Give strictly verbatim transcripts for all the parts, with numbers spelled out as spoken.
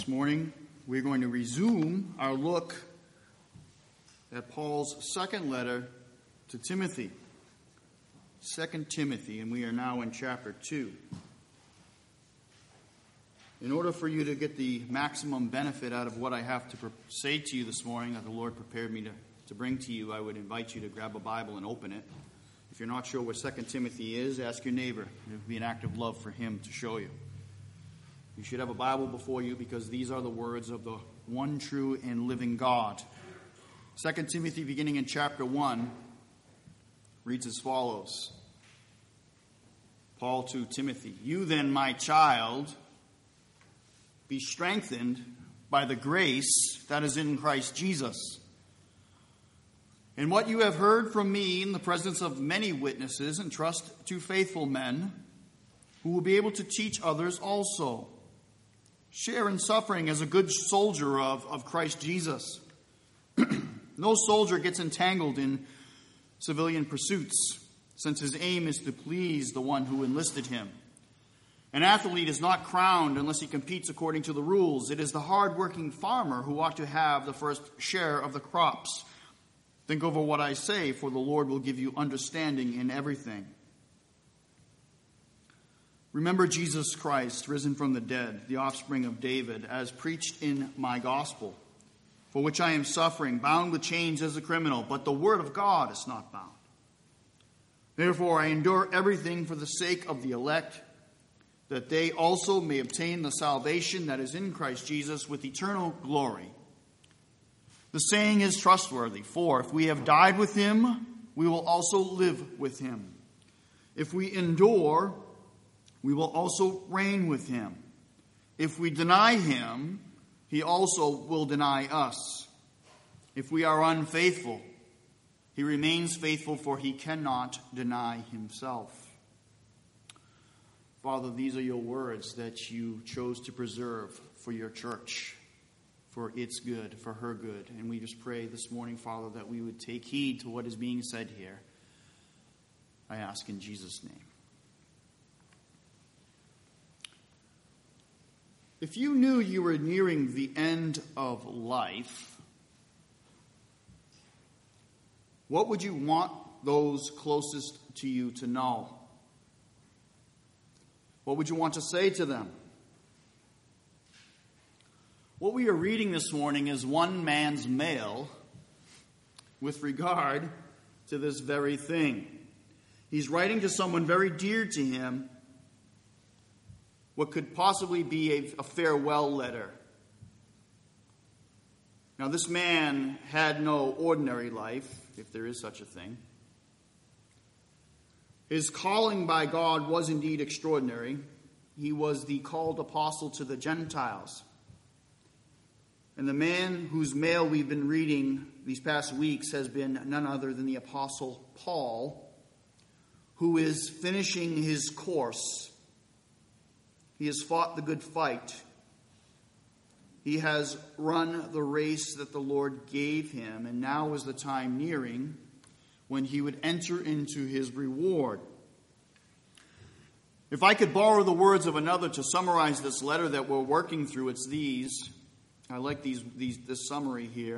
This morning, we're going to resume our look at Paul's second letter to Timothy. Second Timothy, and we are now in chapter two. In order for you to get the maximum benefit out of what I have to say to you this morning that the Lord prepared me to, to bring to you, I would invite you to grab a Bible and open it. If you're not sure where Second Timothy is, ask your neighbor. It would be an act of love for him to show you. You should have a Bible before you because these are the words of the one true and living God. Second Timothy, beginning in chapter one, reads as follows. Paul to Timothy, "You then, my child, be strengthened by the grace that is in Christ Jesus. And what you have heard from me in the presence of many witnesses, entrust to faithful men who will be able to teach others also. Share in suffering as a good soldier of, of Christ Jesus. No soldier gets entangled in civilian pursuits, since his aim is to please the one who enlisted him. An athlete is not crowned unless he competes according to the rules. It is the hard-working farmer who ought to have the first share of the crops. Think over what I say, for the Lord will give you understanding in everything. Remember Jesus Christ, risen from the dead, the offspring of David, as preached in my gospel, for which I am suffering, bound with chains as a criminal, but the word of God is not bound. Therefore I endure everything for the sake of the elect, that they also may obtain the salvation that is in Christ Jesus with eternal glory. The saying is trustworthy, for if we have died with him, we will also live with him. If we endure, we will also reign with him. If we deny him, he also will deny us. If we are unfaithful, he remains faithful, for he cannot deny himself." Father, these are your words that you chose to preserve for your church, for its good, for her good. And we just pray this morning, Father, that we would take heed to what is being said here. I ask in Jesus' name. If you knew you were nearing the end of life, what would you want those closest to you to know? What would you want to say to them? What we are reading this morning is one man's mail with regard to this very thing. He's writing to someone very dear to him what could possibly be a, a farewell letter. Now, this man had no ordinary life, if there is such a thing. His calling by God was indeed extraordinary. He was the called apostle to the Gentiles. And the man whose mail we've been reading these past weeks has been none other than the apostle Paul, who is finishing his course. He has fought the good fight. He has run the race that the Lord gave him, and now is the time nearing when he would enter into his reward. If I could borrow the words of another to summarize this letter that we're working through, it's these. I like these, these this summary here.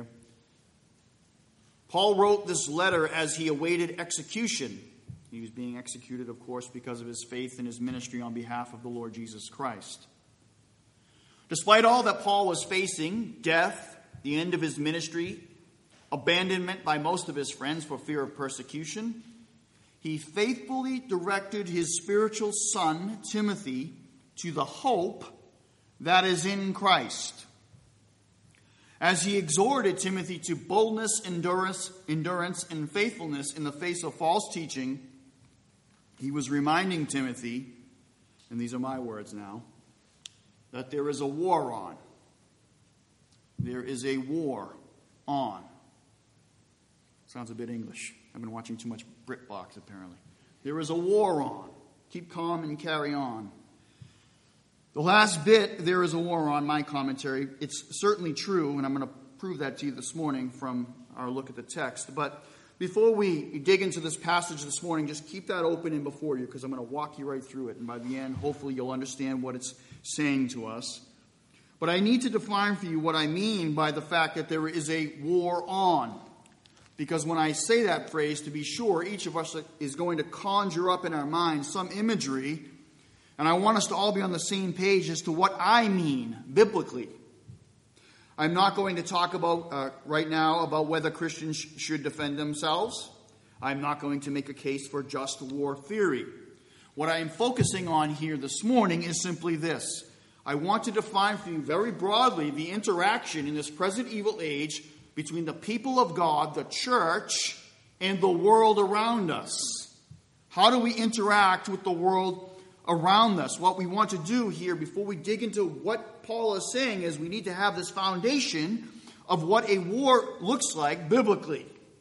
Paul wrote this letter as he awaited execution. He was being executed, of course, because of his faith and his ministry on behalf of the Lord Jesus Christ. Despite all that Paul was facing, death, the end of his ministry, abandonment by most of his friends for fear of persecution, he faithfully directed his spiritual son, Timothy, to the hope that is in Christ. As he exhorted Timothy to boldness, endurance, endurance, and faithfulness in the face of false teaching, he was reminding Timothy, and these are my words now, that there is a war on. There is a war on. Sounds a bit English. I've been watching too much BritBox, apparently. There is a war on. Keep calm and carry on. The last bit, there is a war on, my commentary. It's certainly true, and I'm going to prove that to you this morning from our look at the text. But before we dig into this passage this morning, just keep that open in before you, because I'm going to walk you right through it. And by the end, hopefully you'll understand what it's saying to us. But I need to define for you what I mean by the fact that there is a war on. Because when I say that phrase, to be sure, each of us is going to conjure up in our minds some imagery, and I want us to all be on the same page as to what I mean biblically. I'm not going to talk about uh, right now about whether Christians sh- should defend themselves. I'm not going to make a case for just war theory. What I am focusing on here this morning is simply this. I want to define for you very broadly the interaction in this present evil age between the people of God, the church, and the world around us. How do we interact with the world around us? What we want to do here before we dig into what Paul is saying is we need to have this foundation of what a war looks like biblically.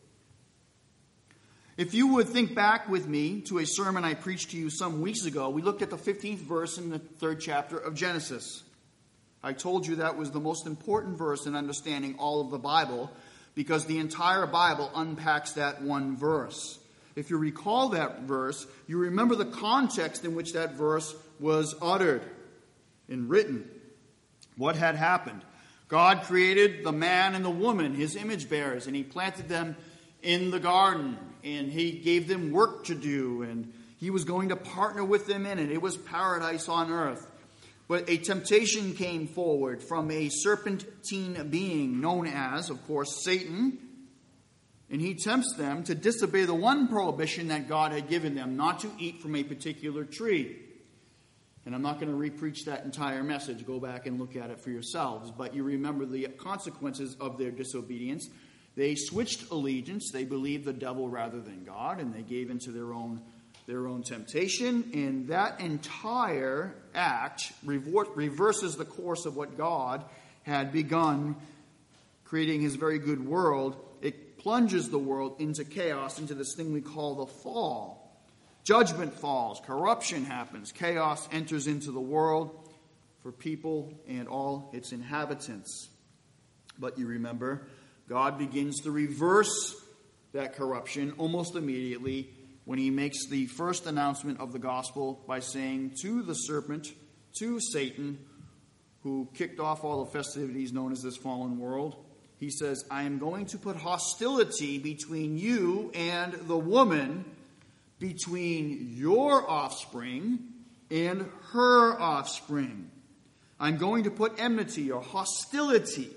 If you would think back with me to a sermon I preached to you some weeks ago, we looked at the fifteenth verse in the third chapter of Genesis. I told you that was the most important verse in understanding all of the Bible because the entire Bible unpacks that one verse. If you recall that verse, you remember the context in which that verse was uttered and written. What had happened? God created the man and the woman, his image bearers, and he planted them in the garden, and he gave them work to do, and he was going to partner with them in it. It was paradise on earth. But a temptation came forward from a serpentine being known as, of course, Satan. And he tempts them to disobey the one prohibition that God had given them, not to eat from a particular tree. And I'm not going to re-preach that entire message. Go back and look at it for yourselves. But you remember the consequences of their disobedience. They switched allegiance. They believed the devil rather than God, and they gave into their own their own temptation, and that entire act reverses the course of what God had begun, creating his very good world. It plunges the world into chaos, into this thing we call the fall. Judgment falls, corruption happens, chaos enters into the world for people and all its inhabitants. But you remember, God begins to reverse that corruption almost immediately when he makes the first announcement of the gospel by saying to the serpent, to Satan, who kicked off all the festivities known as this fallen world, he says, I am going to put hostility between you and the woman, between your offspring and her offspring. I'm going to put enmity or hostility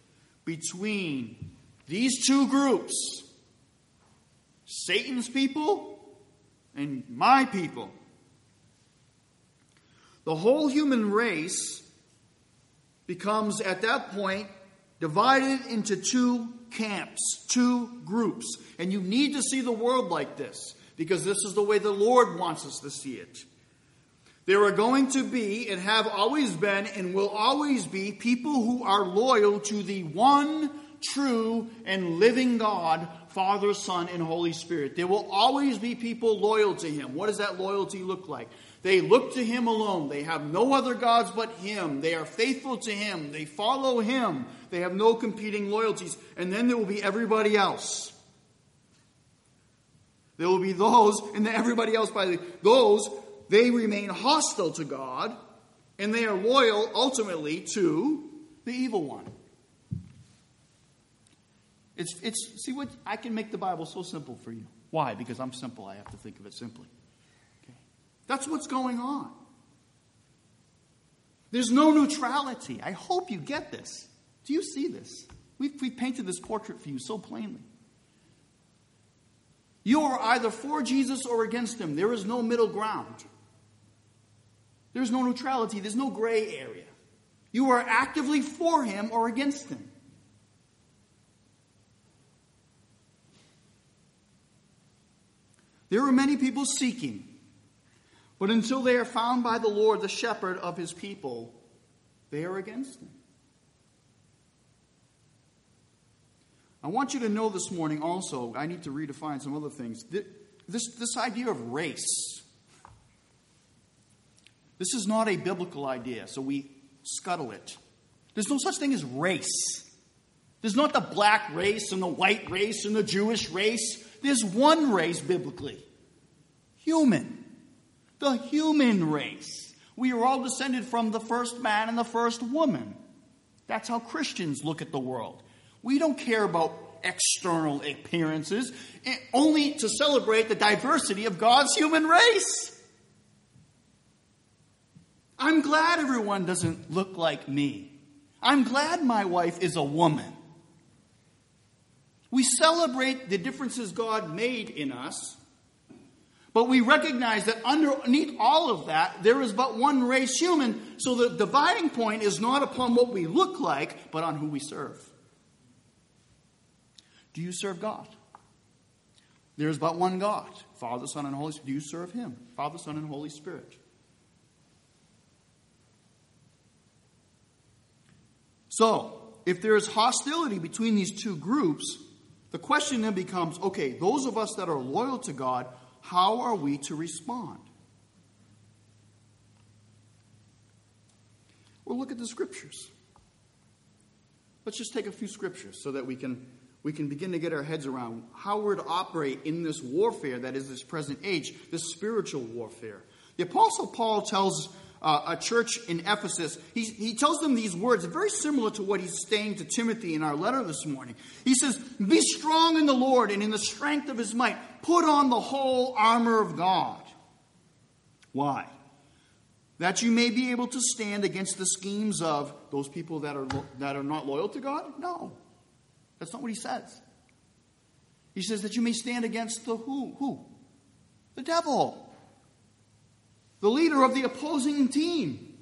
between these two groups, Satan's people and my people. The whole human race becomes, at that point, divided into two camps, two groups. And you need to see the world like this, because this is the way the Lord wants us to see it. There are going to be, and have always been, and will always be, people who are loyal to the one true and living God, Father, Son, and Holy Spirit. There will always be people loyal to him. What does that loyalty look like? They look to him alone. They have no other gods but him. They are faithful to him. They follow him. They have no competing loyalties. And then there will be everybody else. There will be those, and then everybody else, by the those, they remain hostile to God, and they are loyal ultimately to the evil one. It's, it's, see what, I can make the Bible so simple for you. Why? Because I'm simple. I have to think of it simply. Okay. That's what's going on. There's no neutrality. I hope you get this. Do you see this? We've, we've painted this portrait for you so plainly. You are either for Jesus or against him. There is no middle ground. There's no neutrality. There's no gray area. You are actively for him or against him. There are many people seeking, but until they are found by the Lord, the shepherd of his people, they are against him. I want you to know this morning also, I need to redefine some other things. This, this idea of race, this is not a biblical idea, so we scuttle it. There's no such thing as race. There's not the black race and the white race and the Jewish race. There's one race biblically. Human. The human race. We are all descended from the first man and the first woman. That's how Christians look at the world. We don't care about external appearances, only to celebrate the diversity of God's human race. I'm glad everyone doesn't look like me. I'm glad my wife is a woman. We celebrate the differences God made in us, but we recognize that underneath all of that, there is but one race, human. So the dividing point is not upon what we look like, but on who we serve. Do you serve God? There is but one God, Father, Son, and Holy Spirit. Do you serve Him? Father, Son, and Holy Spirit. So, if there is hostility between these two groups, the question then becomes, okay, those of us that are loyal to God, how are we to respond? Well, look at the scriptures. Let's just take a few scriptures so that we can we can begin to get our heads around how we're to operate in this warfare that is this present age, this spiritual warfare. The Apostle Paul tells uh, a church in Ephesus, he, he tells them these words, very similar to what he's saying to Timothy in our letter this morning. He says, be strong in the Lord and in the strength of his might. Put on the whole armor of God. Why? That you may be able to stand against the schemes of those people that are that are not loyal to God? No. That's not what he says. He says that you may stand against the who? Who? The devil. The leader of the opposing team.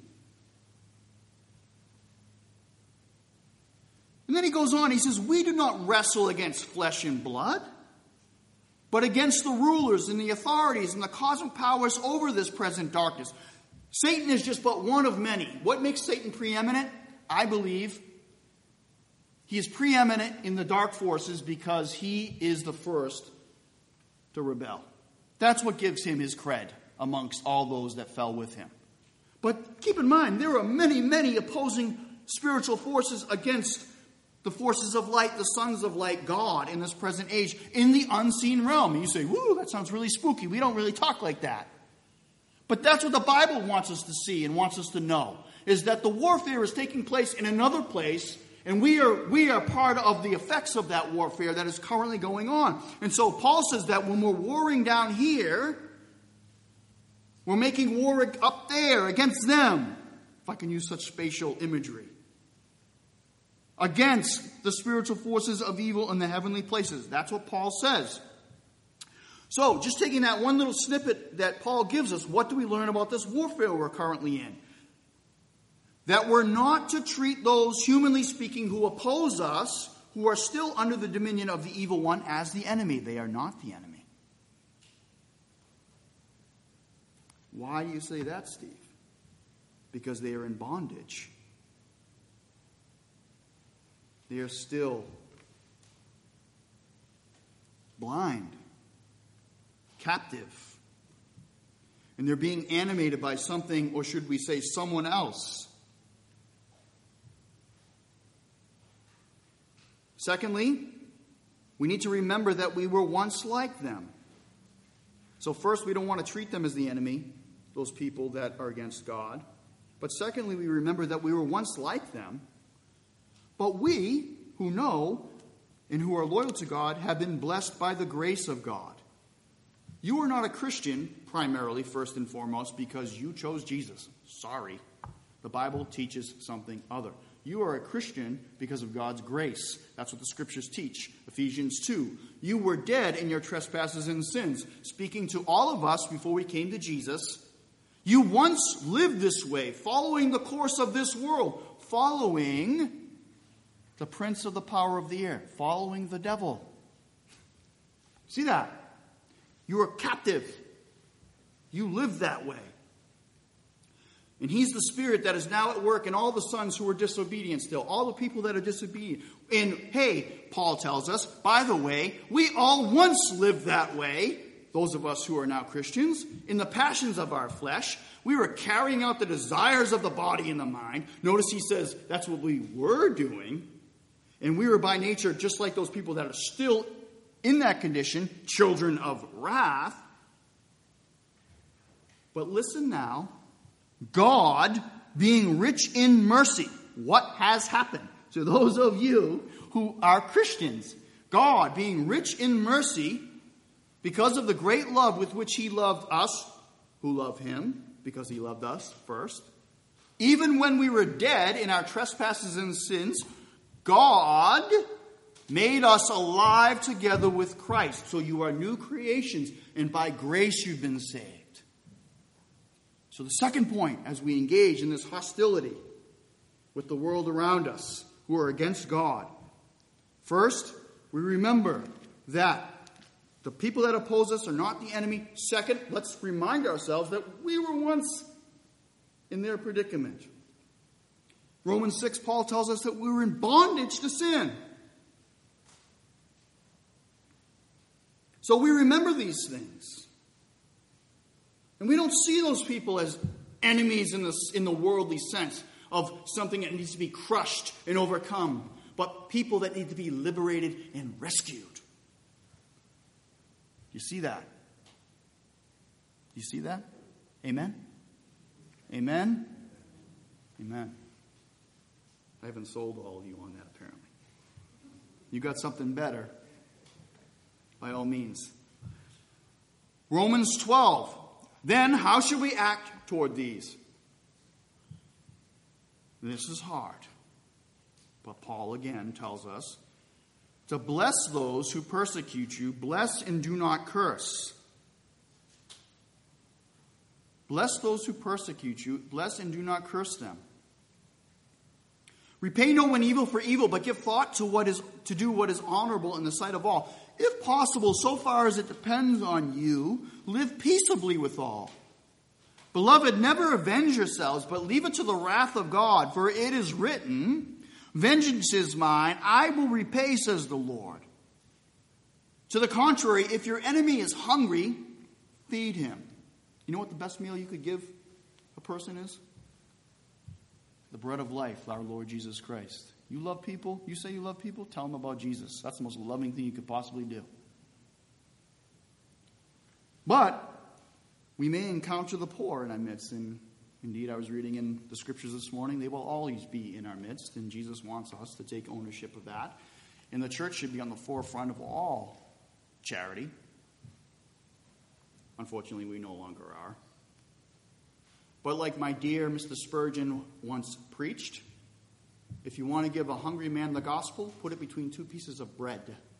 And then he goes on, he says, we do not wrestle against flesh and blood, but against the rulers and the authorities and the cosmic powers over this present darkness. Satan is just but one of many. What makes Satan preeminent? I believe he is preeminent in the dark forces because he is the first to rebel. That's what gives him his cred amongst all those that fell with him. But keep in mind, there are many, many opposing spiritual forces against the forces of light, the sons of light, God, in this present age, in the unseen realm. And you say, woo, that sounds really spooky. We don't really talk like that. But that's what the Bible wants us to see and wants us to know, is that the warfare is taking place in another place, and we are we are part of the effects of that warfare that is currently going on. And so Paul says that when we're warring down here, we're making war up there against them, if I can use such spatial imagery, against the spiritual forces of evil in the heavenly places. That's what Paul says. So, just taking that one little snippet that Paul gives us, what do we learn about this warfare we're currently in? That we're not to treat those, humanly speaking, who oppose us, who are still under the dominion of the evil one, as the enemy. They are not the enemy. Why do you say that, Steve? Because they are in bondage. They are still blind, captive, and they're being animated by something, or should we say someone else. Secondly, we need to remember that we were once like them. So first, we don't want to treat them as the enemy, those people that are against God. But secondly, we remember that we were once like them. But we, who know and who are loyal to God, have been blessed by the grace of God. You are not a Christian, primarily, first and foremost, because you chose Jesus. Sorry. The Bible teaches something other. You are a Christian because of God's grace. That's what the scriptures teach. Ephesians two. You were dead in your trespasses and sins. Speaking to all of us before we came to Jesus. You once lived this way, following the course of this world, following the prince of the power of the air, following the devil. See that? You are captive. You live that way. And he's the spirit that is now at work in all the sons who are disobedient still. All the people that are disobedient. And hey, Paul tells us, by the way, we all once lived that way, those of us who are now Christians, in the passions of our flesh. We were carrying out the desires of the body and the mind. Notice he says that's what we were doing. And we were by nature just like those people that are still in that condition, children of wrath. But listen now. God, being rich in mercy. what has happened to those of you who are Christians. God, being rich in mercy, because of the great love with which he loved us, who love him, because he loved us first, even when we were dead in our trespasses and sins, God made us alive together with Christ. So you are new creations, and by grace you've been saved. So the second point, as we engage in this hostility with the world around us who are against God, first, we remember that the people that oppose us are not the enemy. Second, let's remind ourselves that we were once in their predicament. Romans six, Paul tells us that we were in bondage to sin. So we remember these things. And we don't see those people as enemies in the, in the worldly sense of something that needs to be crushed and overcome, but people that need to be liberated and rescued. You see that? You see that? Amen? Amen? Amen. I haven't sold all of you on that, apparently. You got something better, by all means. Romans twelve. Then how should we act toward these? This is hard. But Paul again tells us to bless those who persecute you. Bless and do not curse. Bless those who persecute you. Bless and do not curse them. Repay no one evil for evil, but give thought to what is to do what is honorable in the sight of all. If possible, so far as it depends on you, live peaceably with all. Beloved, never avenge yourselves, but leave it to the wrath of God, for it is written, vengeance is mine, I will repay, says the Lord. To the contrary, if your enemy is hungry, feed him. You know what the best meal you could give a person is? The bread of life, our Lord Jesus Christ. You love people? You say you love people? Tell them about Jesus. That's the most loving thing you could possibly do. But we may encounter the poor in our midst. And indeed, I was reading in the scriptures this morning, they will always be in our midst. And Jesus wants us to take ownership of that. And the church should be on the forefront of all charity. Unfortunately, we no longer are. But like my dear Mister Spurgeon once preached, if you want to give a hungry man the gospel, put it between two pieces of bread.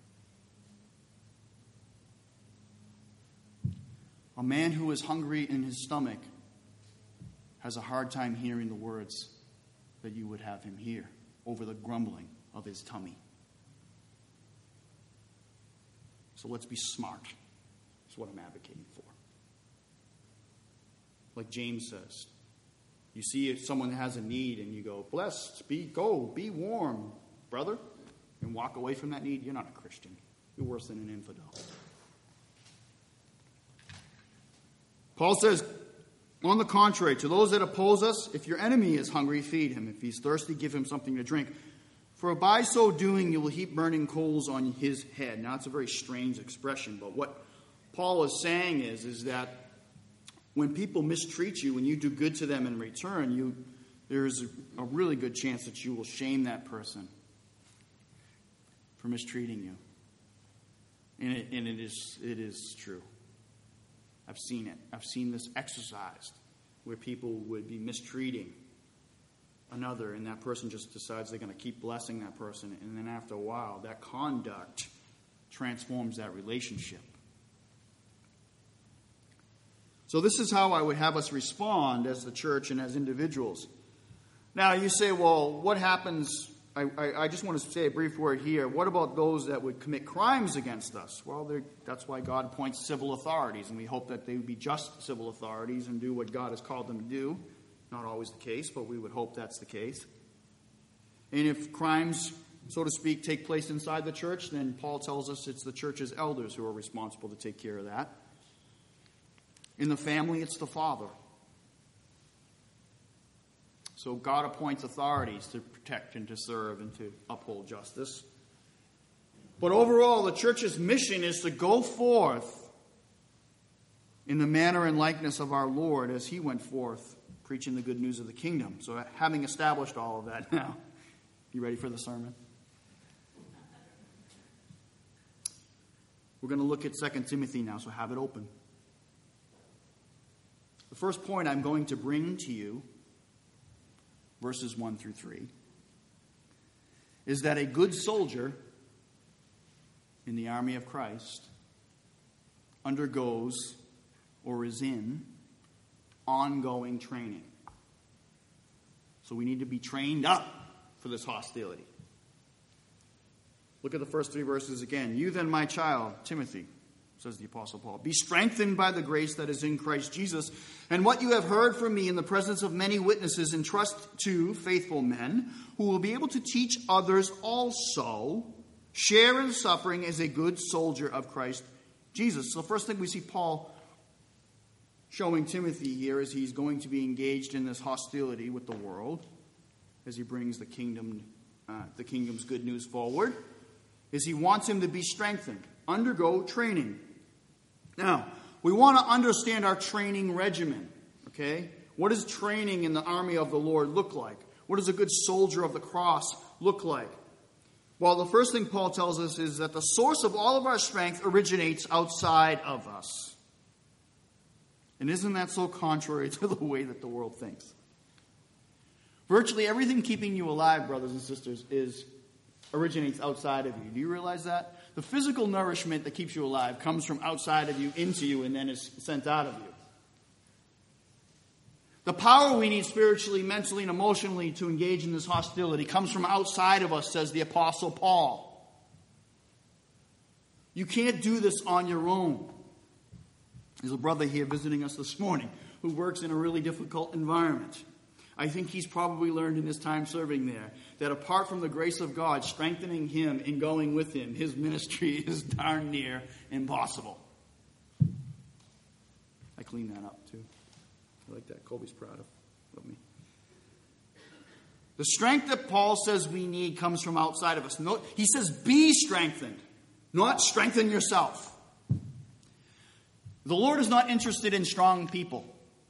A man who is hungry in his stomach has a hard time hearing the words that you would have him hear over the grumbling of his tummy. So let's be smart. That's what I'm advocating for. Like James says, you see if someone has a need and you go, blessed, be, go, be warm, brother, and walk away from that need, you're not a Christian. You're worse than an infidel. Paul says, on the contrary, to those that oppose us, if your enemy is hungry, feed him. If he's thirsty, give him something to drink. For by so doing, you will heap burning coals on his head. Now, it's a very strange expression, but what Paul is saying is, is that when people mistreat you, when you do good to them in return, you there's a, a really good chance that you will shame that person for mistreating you. And it, and it is it is true. I've seen it. I've seen this exercised where people would be mistreating another, and that person just decides they're going to keep blessing that person. And then after a while, that conduct transforms that relationship. So this is how I would have us respond as the church and as individuals. Now you say, well, what happens? I, I, I just want to say a brief word here. What about those that would commit crimes against us? Well, that's why God appoints civil authorities, and we hope that they would be just civil authorities and do what God has called them to do. Not always the case, but we would hope that's the case. And if crimes, so to speak, take place inside the church, then Paul tells us it's the church's elders who are responsible to take care of that. In the family, it's the father. So God appoints authorities to protect and to serve and to uphold justice. But overall, the church's mission is to go forth in the manner and likeness of our Lord as he went forth preaching the good news of the kingdom. So having established all of that now, you ready for the sermon? We're going to look at Second Timothy now, so have it open. The first point I'm going to bring to you, verses one through three, is that a good soldier in the army of Christ undergoes or is in ongoing training. So we need to be trained up for this hostility. Look at the first three verses again. You then, my child, Timothy, says the Apostle Paul, be strengthened by the grace that is in Christ Jesus, and what you have heard from me in the presence of many witnesses, entrust to faithful men who will be able to teach others also. Share in suffering as a good soldier of Christ Jesus. So the first thing we see Paul showing Timothy here is he's going to be engaged in this hostility with the world as he brings the kingdom, uh, the kingdom's good news forward, is he wants him to be strengthened, undergo training. Now, we want to understand our training regimen, okay? What does training in the army of the Lord look like? What does a good soldier of the cross look like? Well, the first thing Paul tells us is that the source of all of our strength originates outside of us. And isn't that so contrary to the way that the world thinks? Virtually everything keeping you alive, brothers and sisters, is originates outside of you. Do you realize that? The physical nourishment that keeps you alive comes from outside of you into you and then is sent out of you. The power we need spiritually, mentally, and emotionally to engage in this hostility comes from outside of us, says the Apostle Paul. You can't do this on your own. There's a brother here visiting us this morning who works in a really difficult environment. I think he's probably learned in his time serving there that apart from the grace of God strengthening him and going with him, his ministry is darn near impossible. I cleaned that up too. I like that. Colby's proud of, of me. The strength that Paul says we need comes from outside of us. No, he says be strengthened, not strengthen yourself. The Lord is not interested in strong people.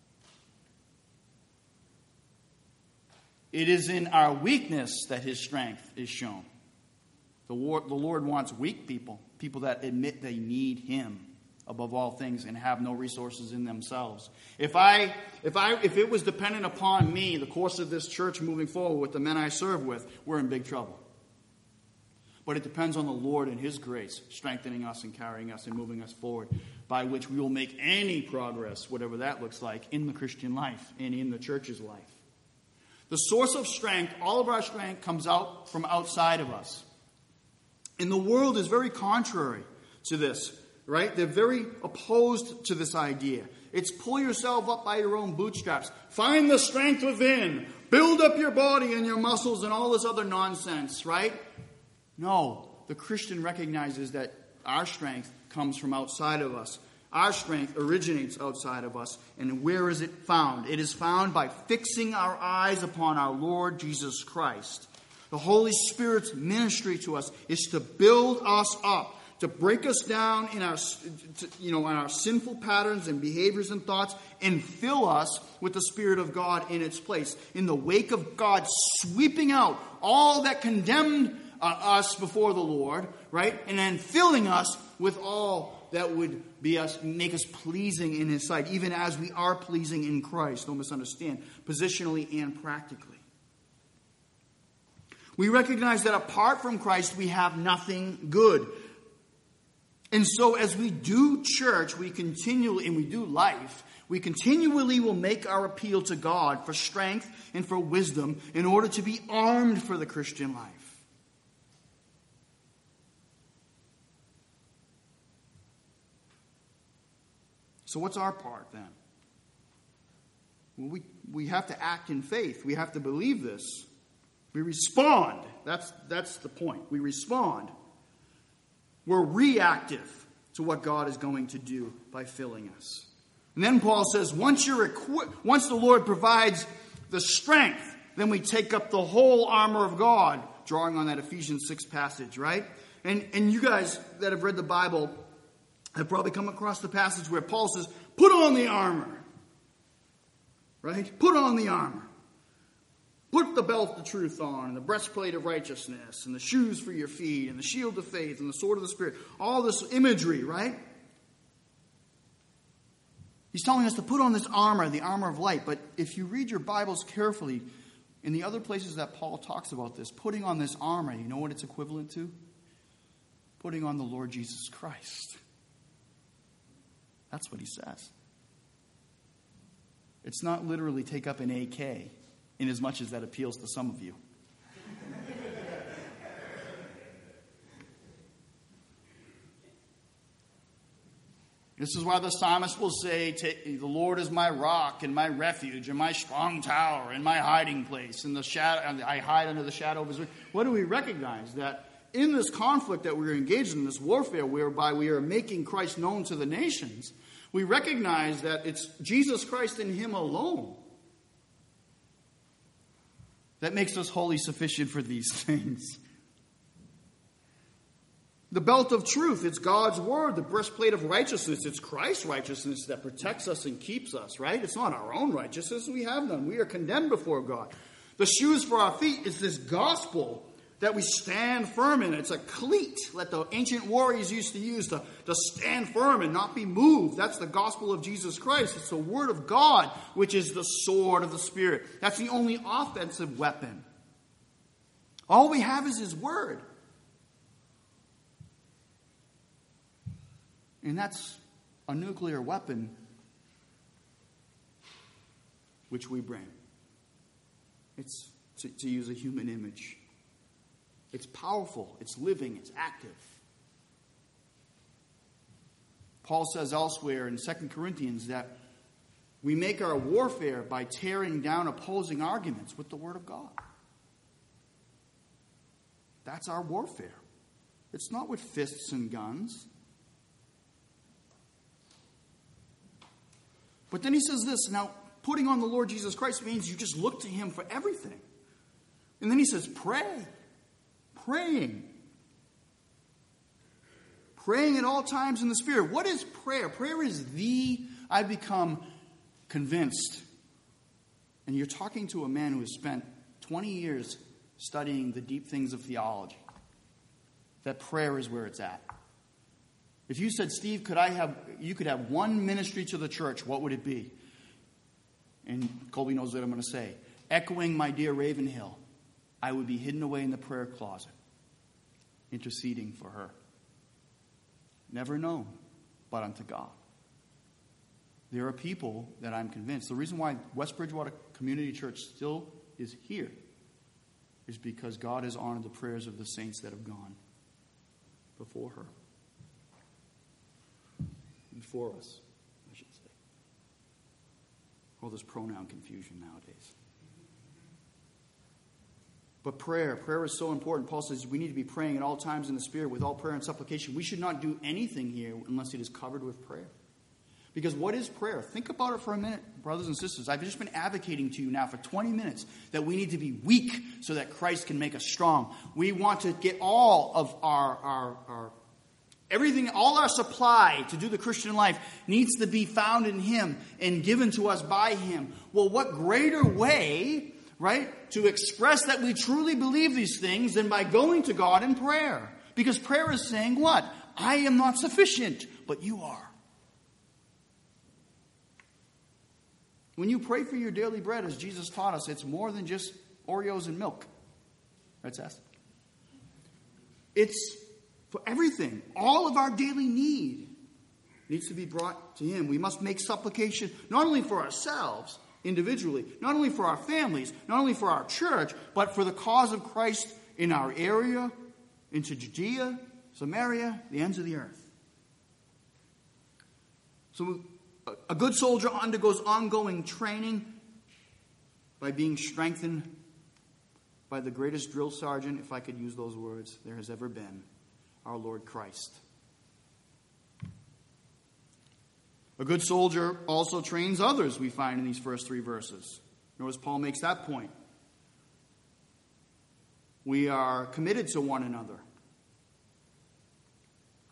It is in our weakness that his strength is shown. The Lord, the Lord wants weak people, people that admit they need him above all things and have no resources in themselves. If I, if I, if it was dependent upon me, the course of this church moving forward with the men I serve with, we're in big trouble. But it depends on the Lord and his grace, strengthening us and carrying us and moving us forward, by which we will make any progress, whatever that looks like, in the Christian life and in the church's life. The source of strength, all of our strength, comes out from outside of us. And the world is very contrary to this, right? They're very opposed to this idea. It's pull yourself up by your own bootstraps. Find the strength within. Build up your body and your muscles and all this other nonsense, right? No, the Christian recognizes that our strength comes from outside of us. Our strength originates outside of us. And where is it found? It is found by fixing our eyes upon our Lord Jesus Christ. The Holy Spirit's ministry to us is to build us up, to break us down in our, to, you know, in our sinful patterns and behaviors and thoughts, and fill us with the Spirit of God in its place. In the wake of God sweeping out all that condemned uh, us before the Lord, right? And then filling us with all that would be us, make us pleasing in his sight, even as we are pleasing in Christ. Don't misunderstand. Positionally and practically. We recognize that apart from Christ, we have nothing good. And so as we do church, we continually, and we do life, we continually will make our appeal to God for strength and for wisdom in order to be armed for the Christian life. So what's our part then? Well, we, we have to act in faith. We have to believe this. We respond. That's, that's the point. We respond. We're reactive to what God is going to do by filling us. And then Paul says, once you're equi- once the Lord provides the strength, then we take up the whole armor of God, drawing on that Ephesians six passage, right? And, and you guys that have read the Bible have probably come across the passage where Paul says, put on the armor. right? Put on the armor. Put the belt of truth on, and the breastplate of righteousness, and the shoes for your feet, and the shield of faith, and the sword of the Spirit. All this imagery, right? He's telling us to put on this armor, the armor of light. But if you read your Bibles carefully, in the other places that Paul talks about this, putting on this armor, you know what it's equivalent to? Putting on the Lord Jesus Christ. That's what he says. It's not literally take up an A K, in as much as that appeals to some of you. This is why the psalmist will say, the Lord is my rock and my refuge and my strong tower and my hiding place. And the shadow, I hide under the shadow of his wings. What do we recognize? That in this conflict that we're engaged in, this warfare whereby we are making Christ known to the nations, we recognize that it's Jesus Christ and him alone that makes us wholly sufficient for these things. The belt of truth, it's God's word. The breastplate of righteousness, it's Christ's righteousness that protects us and keeps us, right? It's not our own righteousness. We have none. We are condemned before God. The shoes for our feet is this gospel that we stand firm in. It's a cleat that the ancient warriors used to use to, to stand firm and not be moved. That's the gospel of Jesus Christ. It's the word of God, which is the sword of the Spirit. That's the only offensive weapon. All we have is his word. And that's a nuclear weapon which we bring. It's, to, to use a human image, it's powerful, it's living, it's active. Paul says elsewhere in Second Corinthians that we make our warfare by tearing down opposing arguments with the Word of God. That's our warfare. It's not with fists and guns. But then he says this, now putting on the Lord Jesus Christ means you just look to him for everything. And then he says, pray. Praying. Praying at all times in the Spirit. What is prayer? Prayer is the, I've become convinced. And you're talking to a man who has spent twenty years studying the deep things of theology. That prayer is where it's at. If you said, Steve, could I have, you could have one ministry to the church, what would it be? And Colby knows what I'm going to say. Echoing my dear Ravenhill, I would be hidden away in the prayer closet, interceding for her. Never known, but unto God. There are people that I'm convinced. The reason why West Bridgewater Community Church still is here is because God has honored the prayers of the saints that have gone before her. Before us, I should say. All this pronoun confusion nowadays. But prayer, prayer is so important. Paul says we need to be praying at all times in the Spirit with all prayer and supplication. We should not do anything here unless it is covered with prayer. Because what is prayer? Think about it for a minute, brothers and sisters. I've just been advocating to you now for twenty minutes that we need to be weak so that Christ can make us strong. We want to get all of our, our, our everything, all our supply to do the Christian life needs to be found in him and given to us by him. Well, what greater way, right, to express that we truly believe these things than by going to God in prayer? Because prayer is saying what? I am not sufficient, but you are. When you pray for your daily bread, as Jesus taught us, it's more than just Oreos and milk. Right, Seth? It's for everything. All of our daily need needs to be brought to him. We must make supplication not only for ourselves individually, not only for our families, not only for our church, but for the cause of Christ in our area, into Judea, Samaria, the ends of the earth. So a good soldier undergoes ongoing training by being strengthened by the greatest drill sergeant, if I could use those words, there has ever been, our Lord Christ. A good soldier also trains others, we find in these first three verses. Notice Paul makes that point. We are committed to one another.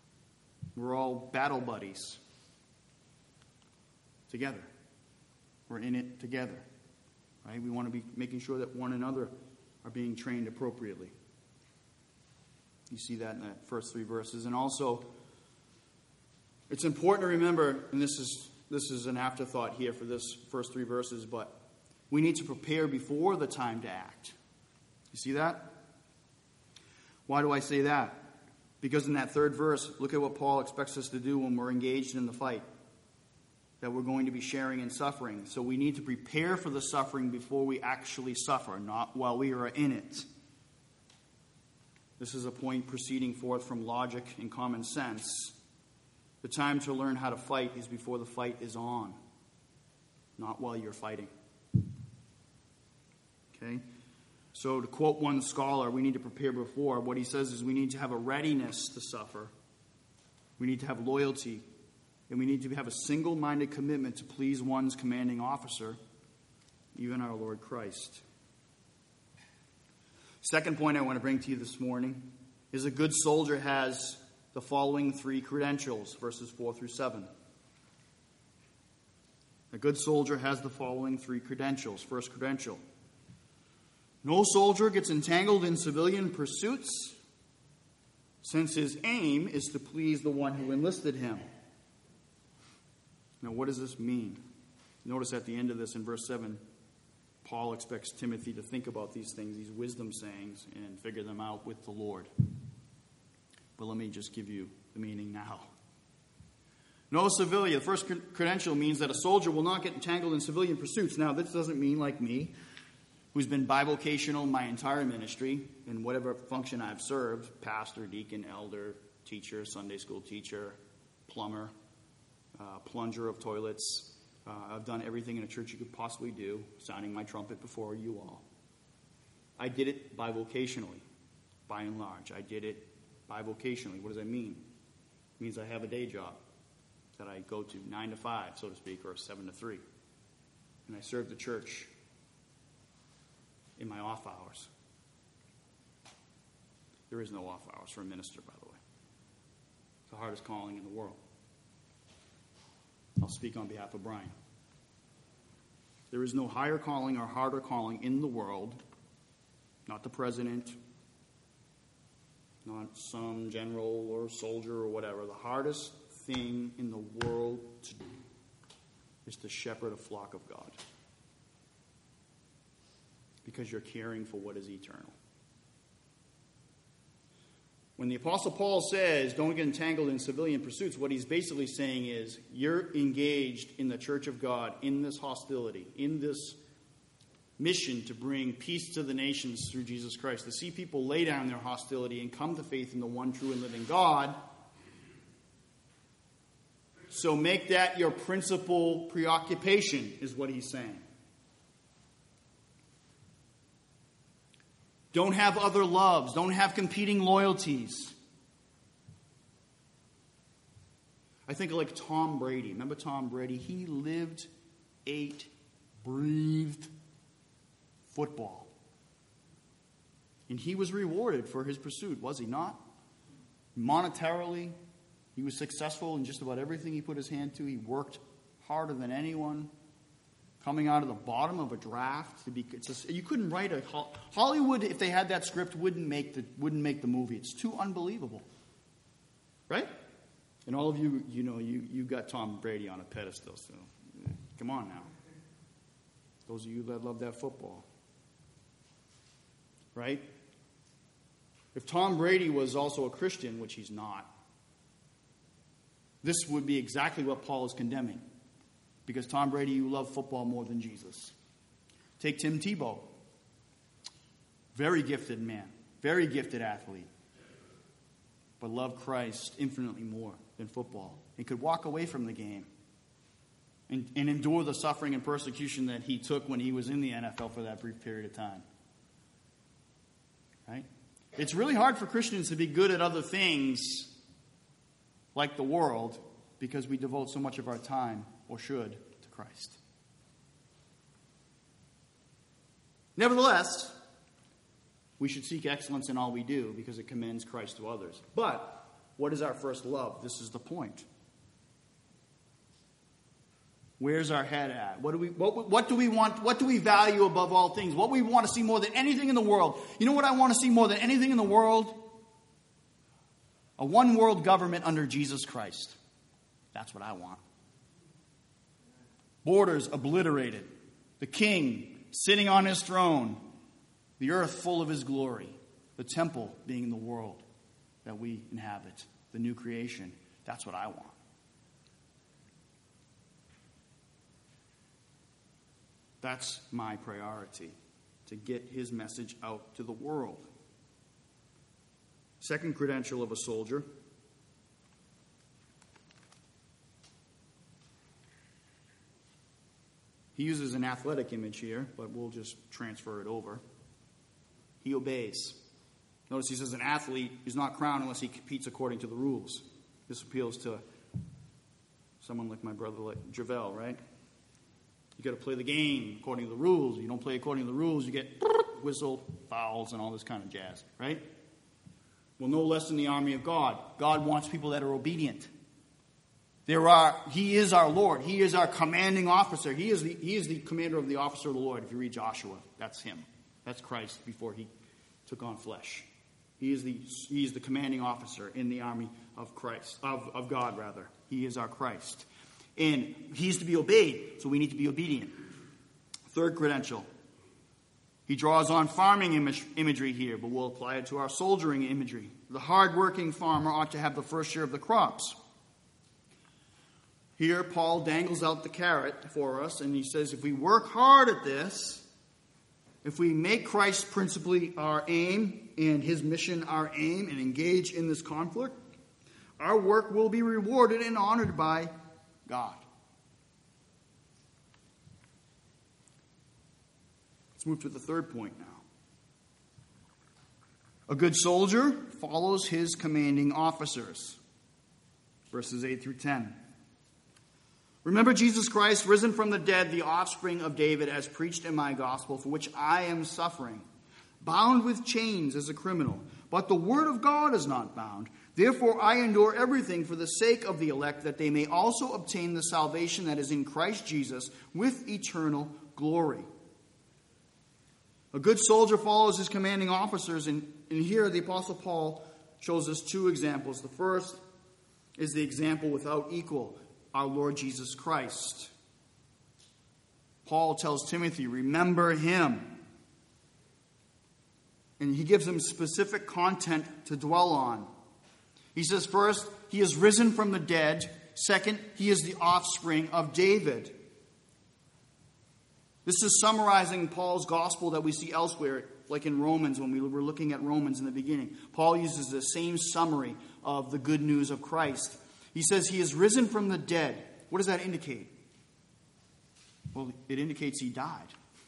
We're all battle buddies together. We're in it together. Right? We want to be making sure that one another are being trained appropriately. You see that in the first three verses. And also, it's important to remember, and this is this is an afterthought here for this first three verses, but we need to prepare before the time to act. You see that? Why do I say that? Because in that third verse, look at what Paul expects us to do when we're engaged in the fight. That we're going to be sharing in suffering. So we need to prepare for the suffering before we actually suffer, not while we are in it. This is a point proceeding forth from logic and common sense. The time to learn how to fight is before the fight is on, not while you're fighting. Okay? So to quote one scholar, we need to prepare before. What he says is we need to have a readiness to suffer. We need to have loyalty. And we need to have a single-minded commitment to please one's commanding officer, even our Lord Christ. Second point I want to bring to you this morning is a good soldier has the following three credentials, verses four through seven. A good soldier has the following three credentials. First credential: no soldier gets entangled in civilian pursuits, since his aim is to please the one who enlisted him. Now, what does this mean? Notice at the end of this in verse seven, Paul expects Timothy to think about these things, these wisdom sayings, and figure them out with the Lord. But let me just give you the meaning now. No civilian. The first credential means that a soldier will not get entangled in civilian pursuits. Now, this doesn't mean like me, who's been bivocational my entire ministry in whatever function I've served, pastor, deacon, elder, teacher, Sunday school teacher, plumber, uh, plunger of toilets. Uh, I've done everything in a church you could possibly do, sounding my trumpet before you all. I did it bivocationally, by and large. I did it bivocationally. What does that mean? It means I have a day job that I go to, nine to five, so to speak, or seven to three. And I serve the church in my off hours. There is no off hours for a minister, by the way. It's the hardest calling in the world. I'll speak on behalf of Brian. There is no higher calling or harder calling in the world, not the president, not some general or soldier or whatever. The hardest thing in the world to do is to shepherd a flock of God. Because you're caring for what is eternal. When the Apostle Paul says, don't get entangled in civilian pursuits, what he's basically saying is, you're engaged in the church of God, in this hostility, in this mission to bring peace to the nations through Jesus Christ, to see people lay down their hostility and come to faith in the one true and living God. So make that your principal preoccupation, is what he's saying. Don't have other loves. Don't have competing loyalties. I think of like Tom Brady. Remember Tom Brady? He lived, ate, breathed football. And he was rewarded for his pursuit, was he not? Monetarily, he was successful in just about everything he put his hand to. He worked harder than anyone. Coming out of the bottom of a draft to be, it's just, you couldn't write a Hollywood if they had that script wouldn't make the wouldn't make the movie. It's too unbelievable, right? And all of you, you know, you you got Tom Brady on a pedestal. So come on now, those of you that love that football, right? If Tom Brady was also a Christian, which he's not, this would be exactly what Paul is condemning. Because Tom Brady, you love football more than Jesus. Take Tim Tebow. Very gifted man. Very gifted athlete. But loved Christ infinitely more than football. And could walk away from the game. And, and endure the suffering and persecution that he took when he was in the N F L for that brief period of time. Right? It's really hard for Christians to be good at other things like the world because we devote so much of our time, or should, to Christ. Nevertheless, we should seek excellence in all we do because it commends Christ to others. But what is our first love? This is the point. Where's our head at? What do we what, what do we want? What do we value above all things? What we want to see more than anything in the world? You know what I want to see more than anything in the world? A one world government under Jesus Christ. That's what I want. Borders obliterated. The king sitting on his throne. The earth full of his glory. The temple being the world that we inhabit. The new creation. That's what I want. That's my priority. To get his message out to the world. Second credential of a soldier. He uses an athletic image here, but we'll just transfer it over. He obeys. Notice he says an athlete is not crowned unless he competes according to the rules. This appeals to someone like my brother, like Javel, right? You got to play the game according to the rules. If you don't play according to the rules, you get whistle, fouls, and all this kind of jazz, right? Well, no less in the army of God. God wants people that are obedient. There are, he is our Lord. He is our commanding officer. He is the, he is the commander of the officer of the Lord. If you read Joshua, that's him. That's Christ before he took on flesh. He is the, he is the commanding officer in the army of Christ, of, of God, rather. He is our Christ. And he's to be obeyed, so we need to be obedient. Third credential. He draws on farming image, imagery here, but we'll apply it to our soldiering imagery. The hard-working farmer ought to have the first share of the crops. Here, Paul dangles out the carrot for us, and he says, if we work hard at this, if we make Christ principally our aim and his mission our aim and engage in this conflict, our work will be rewarded and honored by God. Let's move to the third point now. A good soldier follows his commanding officers. Verses eight through ten. Remember Jesus Christ, risen from the dead, the offspring of David, as preached in my gospel, for which I am suffering, bound with chains as a criminal. But the word of God is not bound. Therefore I endure everything for the sake of the elect, that they may also obtain the salvation that is in Christ Jesus with eternal glory. A good soldier follows his commanding officers, and, and here the Apostle Paul shows us two examples. The first is the example without equal, our Lord Jesus Christ. Paul tells Timothy, remember him. And he gives him specific content to dwell on. He says, first, he is risen from the dead. Second, he is the offspring of David. This is summarizing Paul's gospel that we see elsewhere, like in Romans, when we were looking at Romans in the beginning. Paul uses the same summary of the good news of Christ. He says he is risen from the dead. What does that indicate? Well, it indicates he died.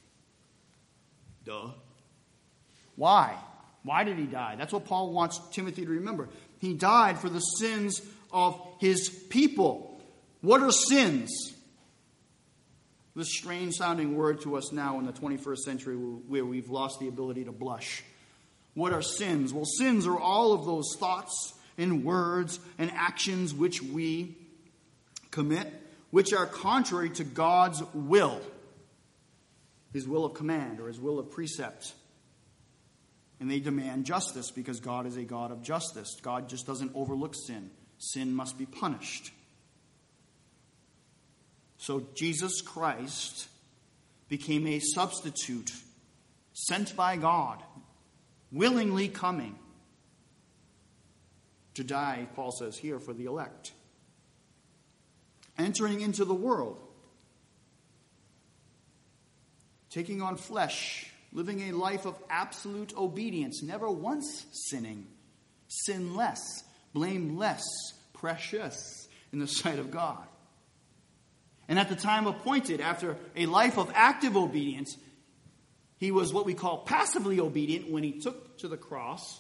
Duh. Why? Why did he die? That's what Paul wants Timothy to remember. He died for the sins of his people. What are sins? This strange-sounding word to us now in the twenty-first century, where we've lost the ability to blush. What are sins? Well, sins are all of those thoughts and words and actions which we commit, which are contrary to God's will. His will of command or his will of precept. And they demand justice because God is a God of justice. God just doesn't overlook sin. Sin must be punished. So Jesus Christ became a substitute sent by God, willingly coming to die, Paul says here, for the elect. Entering into the world. Taking on flesh. Living a life of absolute obedience. Never once sinning. Sinless. Blameless. Precious in the sight of God. And at the time appointed, after a life of active obedience, he was what we call passively obedient when he took to the cross.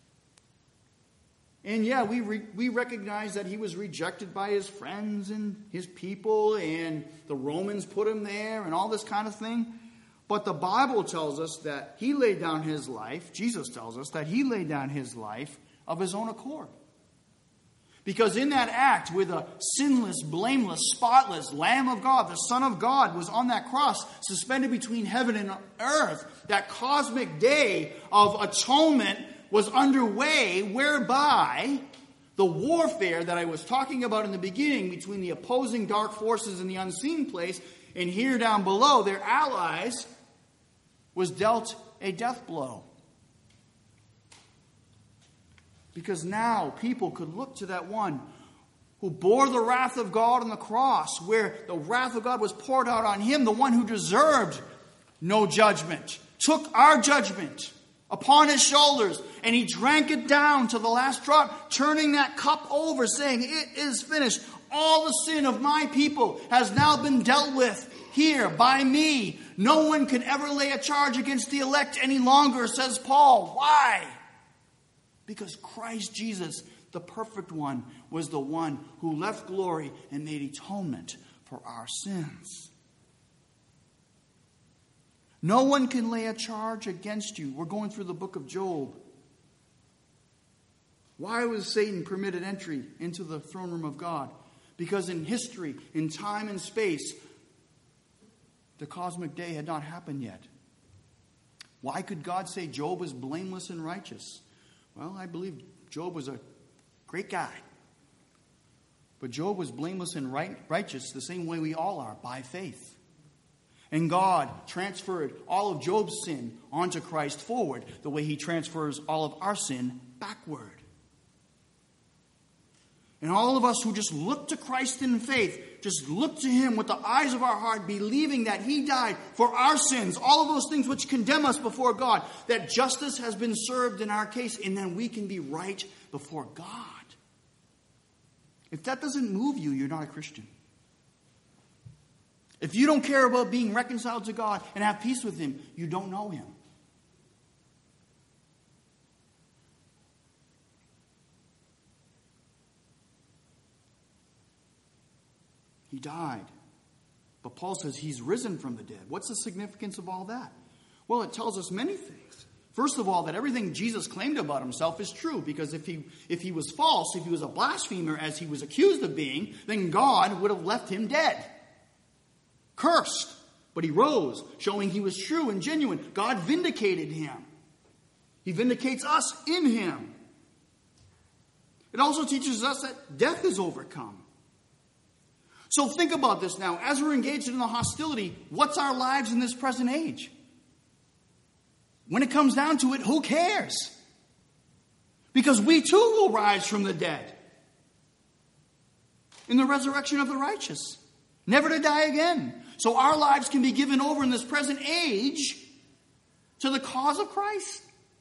And yeah, we re- we recognize that he was rejected by his friends and his people, and the Romans put him there and all this kind of thing. But the Bible tells us that he laid down his life, Jesus tells us that he laid down his life of his own accord. Because in that act, with a sinless, blameless, spotless Lamb of God, the Son of God was on that cross, suspended between heaven and earth. That cosmic day of atonement was underway, whereby the warfare that I was talking about in the beginning between the opposing dark forces in the unseen place and here down below, their allies, was dealt a death blow. Because now people could look to that one who bore the wrath of God on the cross, where the wrath of God was poured out on him, the one who deserved no judgment, took our judgment upon his shoulders, and he drank it down to the last drop, turning that cup over, saying, "It is finished. All the sin of my people has now been dealt with here by me. No one can ever lay a charge against the elect any longer," says Paul. Why? Because Christ Jesus, the perfect one, was the one who left glory and made atonement for our sins. No one can lay a charge against you. We're going through the book of Job. Why was Satan permitted entry into the throne room of God? Because in history, in time and space, the cosmic day had not happened yet. Why could God say Job was blameless and righteous? Well, I believe Job was a great guy. But Job was blameless and right, righteous the same way we all are, by faith. And God transferred all of Job's sin onto Christ forward, the way he transfers all of our sin backward. And all of us who just look to Christ in faith, just look to him with the eyes of our heart, believing that he died for our sins, all of those things which condemn us before God, that justice has been served in our case, and then we can be right before God. If that doesn't move you, you're not a Christian. If you don't care about being reconciled to God and have peace with him, you don't know him. He died. But Paul says he's risen from the dead. What's the significance of all that? Well, it tells us many things. First of all, that everything Jesus claimed about himself is true. Because if he, if he was false, if he was a blasphemer as he was accused of being, then God would have left him dead, cursed. But he rose, showing he was true and genuine. God vindicated him. He vindicates us in him. It also teaches us that death is overcome. So think about this now. As we're engaged in the hostility, what's our lives in this present age? When it comes down to it, who cares? Because we too will rise from the dead in the resurrection of the righteous, never to die again. So our lives can be given over in this present age to the cause of Christ.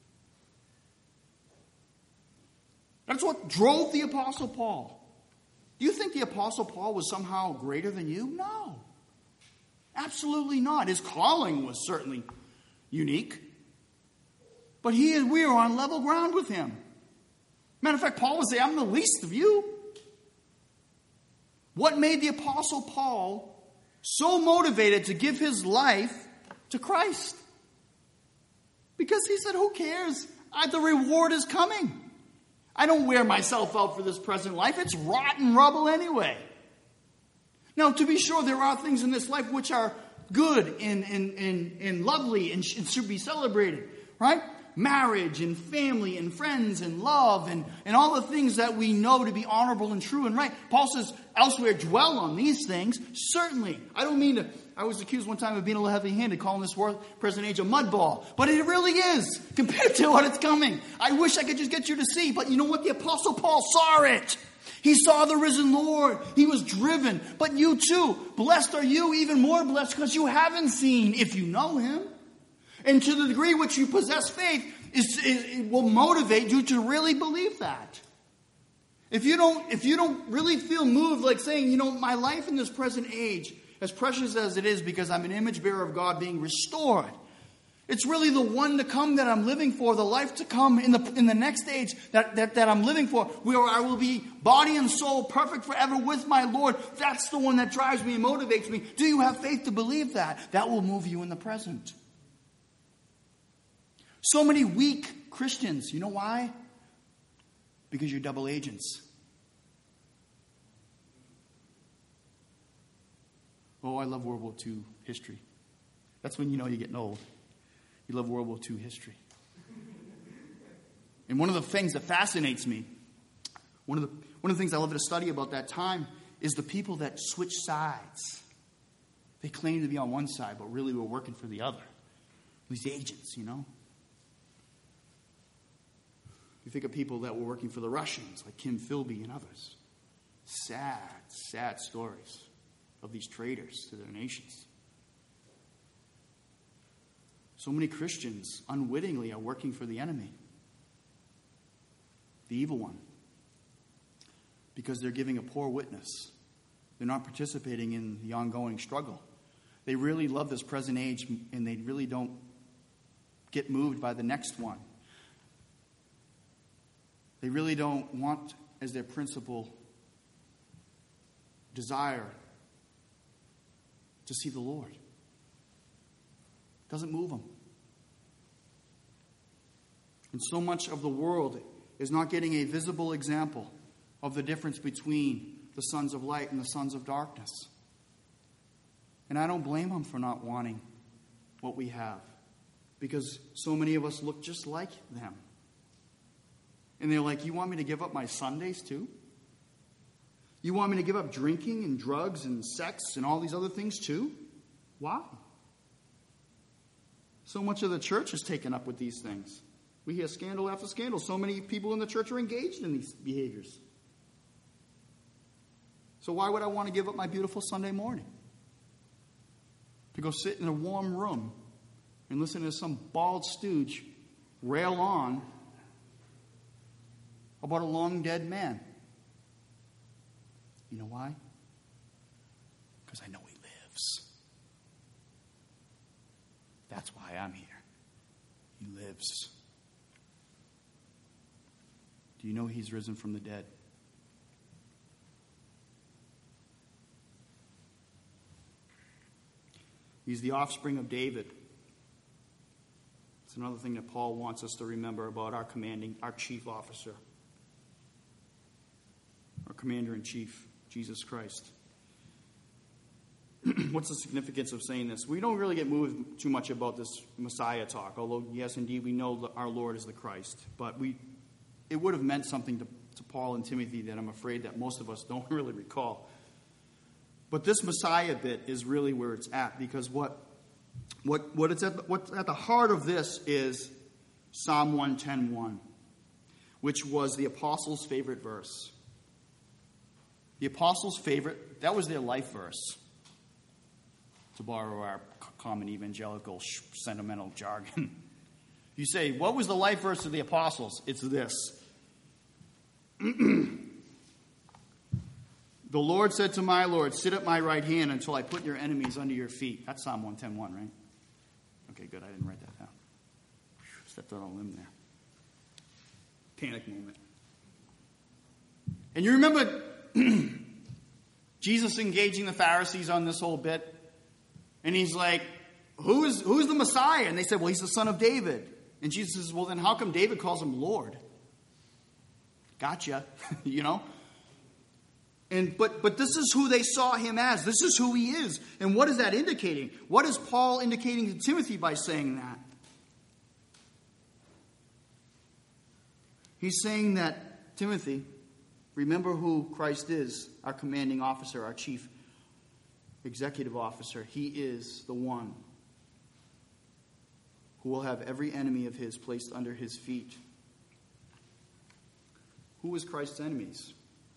That's what drove the Apostle Paul. Do you think the Apostle Paul was somehow greater than you? No. Absolutely not. His calling was certainly unique. But he and we are on level ground with him. Matter of fact, Paul would say, I'm the least of you. What made the Apostle Paul so motivated to give his life to Christ? Because he said, who cares? I, the reward is coming. I don't wear myself out for this present life. It's rotten rubble anyway. Now, to be sure, there are things in this life which are good and, and, and, and lovely and should be celebrated, right? Marriage and family and friends and love and, and all the things that we know to be honorable and true and right. Paul says elsewhere, dwell on these things. Certainly. I don't mean to... I was accused one time of being a little heavy-handed, calling this world, present age a mud ball. But it really is, compared to what it's coming. I wish I could just get you to see. But you know what? The Apostle Paul saw it. He saw the risen Lord. He was driven. But you too, blessed are you, even more blessed, because you haven't seen, if you know him. And to the degree which you possess faith, is, is, it will motivate you to really believe that. If you don't, if you don't really feel moved, like saying, you know, my life in this present age, as precious as it is because I'm an image bearer of God being restored, it's really the one to come that I'm living for, the life to come in the in the next age that, that, that I'm living for, where I will be body and soul perfect forever with my Lord. That's the one that drives me and motivates me. Do you have faith to believe that? That will move you in the present. So many weak Christians. You know why? Because you're double agents. Oh, I love World War Two history. That's when you know you're getting old. You love World War Two history. And one of the things that fascinates me, one of the one of the things I love to study about that time is the people that switch sides. They claim to be on one side, but really were working for the other. These agents, you know. You think of people that were working for the Russians, like Kim Philby and others. Sad, sad stories of these traitors to their nations. So many Christians unwittingly are working for the enemy, the evil one, because they're giving a poor witness. They're not participating in the ongoing struggle. They really love this present age, and they really don't get moved by the next one. They really don't want as their principal desire to see the Lord. It doesn't move them. And so much of the world is not getting a visible example of the difference between the sons of light and the sons of darkness. And I don't blame them for not wanting what we have, because so many of us look just like them. And they're like, you want me to give up my Sundays too? You want me to give up drinking and drugs and sex and all these other things too? Why? So much of the church is taken up with these things. We hear scandal after scandal. So many people in the church are engaged in these behaviors. So why would I want to give up my beautiful Sunday morning? To go sit in a warm room and listen to some bald stooge rail on about a long dead man. You know why? Because I know he lives. That's why I'm here. He lives. Do you know he's risen from the dead? He's the offspring of David. It's another thing that Paul wants us to remember about our commanding, our chief officer, our commander-in-chief, Jesus Christ. What's the significance of saying this? We don't really get moved too much about this Messiah talk, although, yes, indeed, we know that our Lord is the Christ. But we, it would have meant something to, to Paul and Timothy that I'm afraid that most of us don't really recall. But this Messiah bit is really where it's at, because what what what it's at what's at the heart of this is Psalm one ten one, which was the apostles' favorite verse. The apostles' favorite, that was their life verse, to borrow our common evangelical sentimental jargon. You say, what was the life verse of the apostles? It's this. The Lord said to my Lord, sit at my right hand until I put your enemies under your feet. That's Psalm one ten one, right? Okay, good. I didn't write that down. Stepped out on a limb there. Panic moment. And you remember Jesus engaging the Pharisees on this whole bit? And he's like, who is, who is the Messiah? And they said, well, he's the son of David. And Jesus says, well, then how come David calls him Lord? Gotcha. You know? And but but this is who they saw him as. This is who he is. And what is that indicating? What is Paul indicating to Timothy by saying that? He's saying that, Timothy, remember who Christ is, our commanding officer, our chief executive officer. He is the one who will have every enemy of his placed under his feet. Who is Christ's enemies?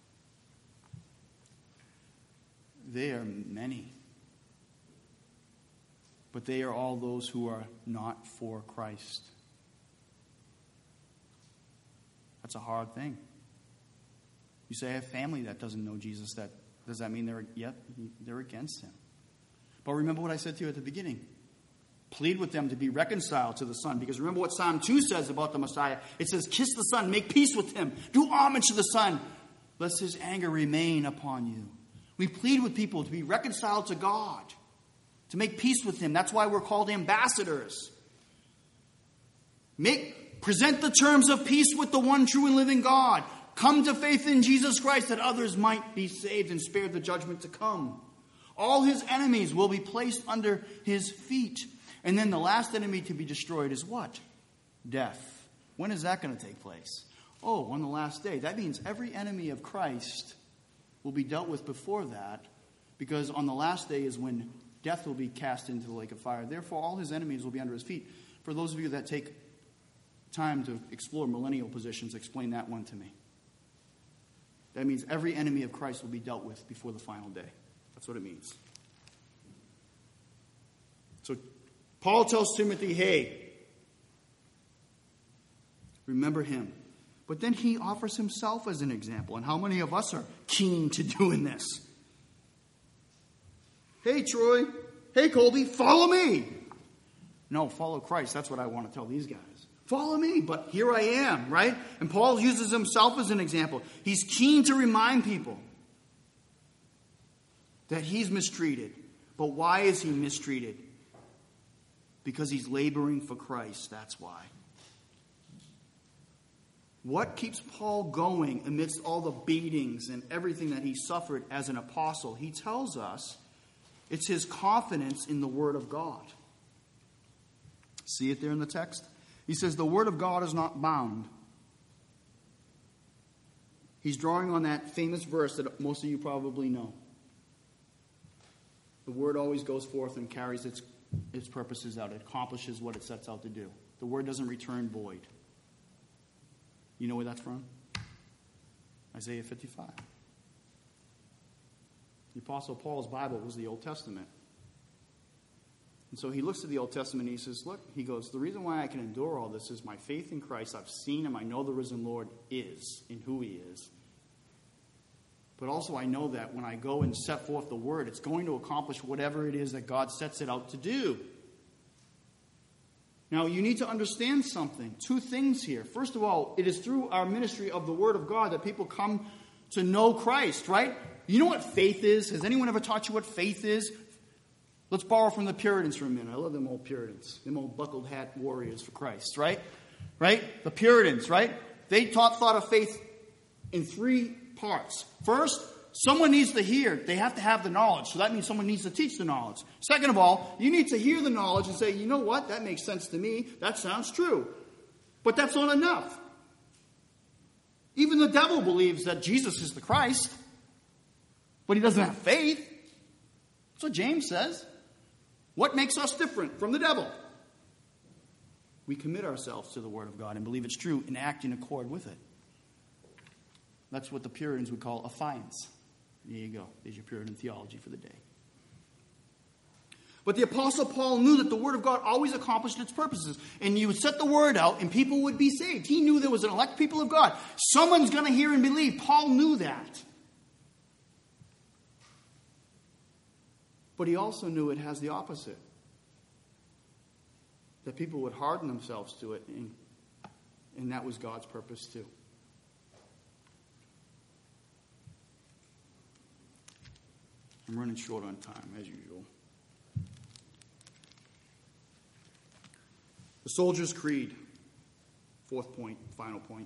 They are many. But they are all those who are not for Christ. That's a hard thing. You say, I have family that doesn't know Jesus. That does that mean they're yet they're against him? But remember what I said to you at the beginning. Plead with them to be reconciled to the Son. Because remember what Psalm two says about the Messiah. It says, kiss the Son, make peace with him. Do homage to the Son, lest his anger remain upon you. We plead with people to be reconciled to God, to make peace with him. That's why we're called ambassadors. Make, present the terms of peace with the one true and living God. Come to faith in Jesus Christ that others might be saved and spared the judgment to come. All his enemies will be placed under his feet. And then the last enemy to be destroyed is what? Death. When is that going to take place? Oh, on the last day. That means every enemy of Christ will be dealt with before that, because on the last day is when death will be cast into the lake of fire. Therefore, all his enemies will be under his feet. For those of you that take time to explore millennial positions, explain that one to me. That means every enemy of Christ will be dealt with before the final day. That's what it means. So Paul tells Timothy, hey, remember him. But then he offers himself as an example. And how many of us are keen to doing this? Hey, Troy. Hey, Colby. Follow me. No, follow Christ. That's what I want to tell these guys. Follow me, but here I am, right? And Paul uses himself as an example. He's keen to remind people that he's mistreated. But why is he mistreated? Because he's laboring for Christ. That's why. What keeps Paul going amidst all the beatings and everything that he suffered as an apostle? He tells us it's his confidence in the Word of God. See it there in the text? He says the Word of God is not bound. He's drawing on that famous verse that most of you probably know. The Word always goes forth and carries its, its purposes out. It accomplishes what it sets out to do. The Word doesn't return void. You know where that's from? Isaiah fifty-five. The Apostle Paul's Bible was the Old Testament. And so he looks at the Old Testament and he says, look, he goes, the reason why I can endure all this is my faith in Christ. I've seen him. I know the risen Lord is and who he is. But also I know that when I go and set forth the word, it's going to accomplish whatever it is that God sets it out to do. Now, you need to understand something. Two things here. First of all, it is through our ministry of the Word of God that people come to know Christ, right? You know what faith is? Has anyone ever taught you what faith is? Let's borrow from the Puritans for a minute. I love them old Puritans. Them old buckled hat warriors for Christ, right? Right? The Puritans, right? They taught thought of faith in three parts. First, someone needs to hear. They have to have the knowledge. So that means someone needs to teach the knowledge. Second of all, you need to hear the knowledge and say, you know what? That makes sense to me. That sounds true. But that's not enough. Even the devil believes that Jesus is the Christ. But he doesn't have faith. That's what James says. What makes us different from the devil? We commit ourselves to the Word of God and believe it's true and act in accord with it. That's what the Puritans would call affiance. There you go. There's your Puritan theology for the day. But the Apostle Paul knew that the Word of God always accomplished its purposes. And you would set the Word out and people would be saved. He knew there was an elect people of God. Someone's going to hear and believe. Paul knew that. But he also knew it has the opposite. That people would harden themselves to it. And, and that was God's purpose too. I'm running short on time, as usual. The Soldier's Creed. Fourth point, final point.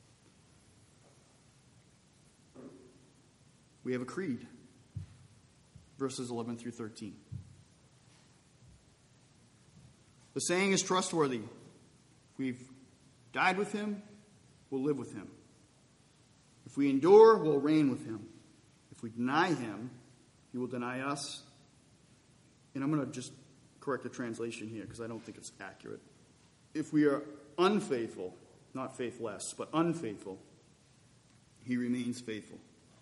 We have a creed. Verses eleven through thirteen. The saying is trustworthy. If we've died with him, we'll live with him. If we endure, we'll reign with him. If we deny him, he will deny us. And I'm going to just correct the translation here because I don't think it's accurate. If we are unfaithful, not faithless, but unfaithful, he remains faithful.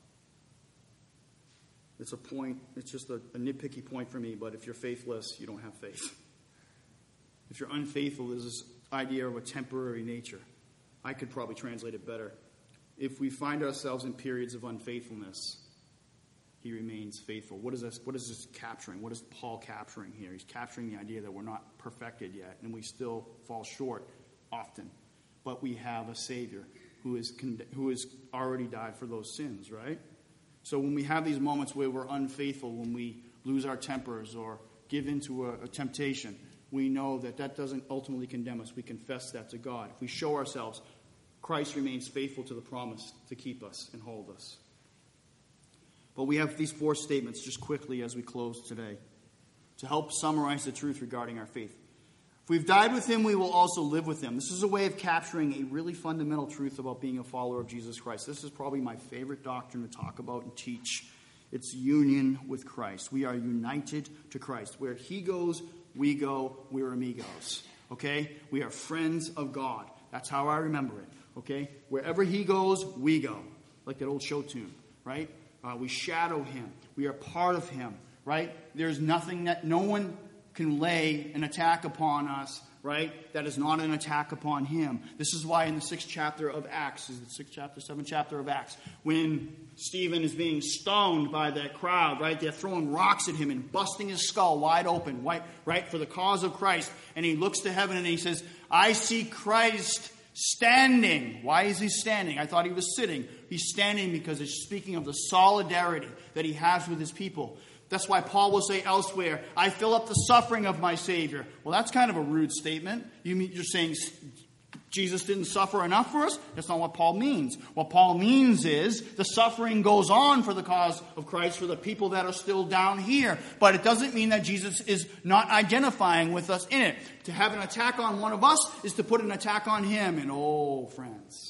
It's a point, it's just a, a nitpicky point for me, but if you're faithless, you don't have faith. If you're unfaithful, there's this idea of a temporary nature. I could probably translate it better. If we find ourselves in periods of unfaithfulness, he remains faithful. What is this, what is this capturing? What is Paul capturing here? He's capturing the idea that we're not perfected yet, and we still fall short often. But we have a Savior who is who has already died for those sins, right? So when we have these moments where we're unfaithful, when we lose our tempers or give into a, a temptation, we know that that doesn't ultimately condemn us. We confess that to God. If we show ourselves, Christ remains faithful to the promise to keep us and hold us. But we have these four statements just quickly as we close today to help summarize the truth regarding our faith. If we've died with him, we will also live with him. This is a way of capturing a really fundamental truth about being a follower of Jesus Christ. This is probably my favorite doctrine to talk about and teach. It's union with Christ. We are united to Christ. Where he goes, we go. We're amigos. Okay? We are friends of God. That's how I remember it. Okay? Wherever he goes, we go. Like that old show tune, right? Uh, we shadow him. We are part of him, right? There's nothing that no one can lay an attack upon us, right? That is not an attack upon him. This is why in the sixth chapter of Acts, is it sixth chapter, seventh chapter of Acts, when Stephen is being stoned by that crowd, right? They're throwing rocks at him and busting his skull wide open, right? Right? For the cause of Christ. And he looks to heaven and he says, I see Christ standing. Why is he standing? I thought he was sitting. He's standing because it's speaking of the solidarity that he has with his people. That's why Paul will say elsewhere, I fill up the suffering of my Savior. Well, that's kind of a rude statement. You mean, you're saying Jesus didn't suffer enough for us? That's not what Paul means. What Paul means is the suffering goes on for the cause of Christ for the people that are still down here. But it doesn't mean that Jesus is not identifying with us in it. To have an attack on one of us is to put an attack on him. And oh, friends,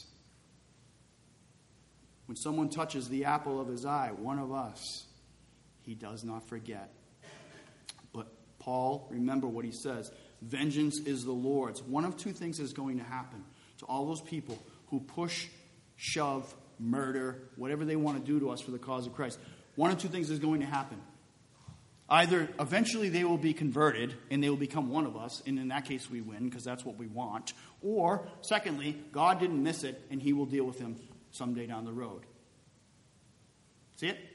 when someone touches the apple of his eye, one of us, he does not forget. But Paul, remember what he says. Vengeance is the Lord's. One of two things is going to happen to all those people who push, shove, murder, whatever they want to do to us for the cause of Christ. One of two things is going to happen. Either eventually they will be converted and they will become one of us, and in that case we win because that's what we want. Or, secondly, God didn't miss it and he will deal with them someday down the road. See it?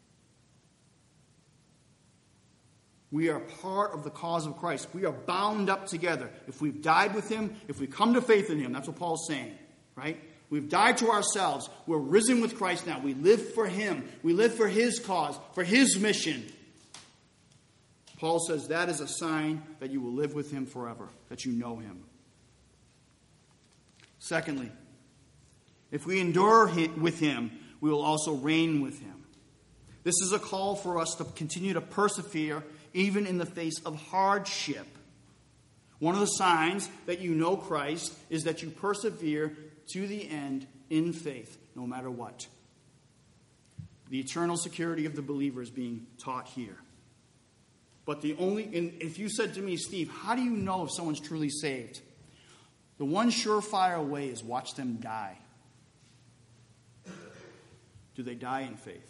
We are part of the cause of Christ. We are bound up together. If we've died with him, if we come to faith in him, that's what Paul's saying, right? We've died to ourselves. We're risen with Christ now. We live for him. We live for his cause, for his mission. Paul says that is a sign that you will live with him forever, that you know him. Secondly, if we endure with him, we will also reign with him. This is a call for us to continue to persevere even in the face of hardship. One of the signs that you know Christ is that you persevere to the end in faith, no matter what. The eternal security of the believer is being taught here. But the only, and if you said to me, Steve, how do you know if someone's truly saved? The one surefire way is watch them die. Do they die in faith?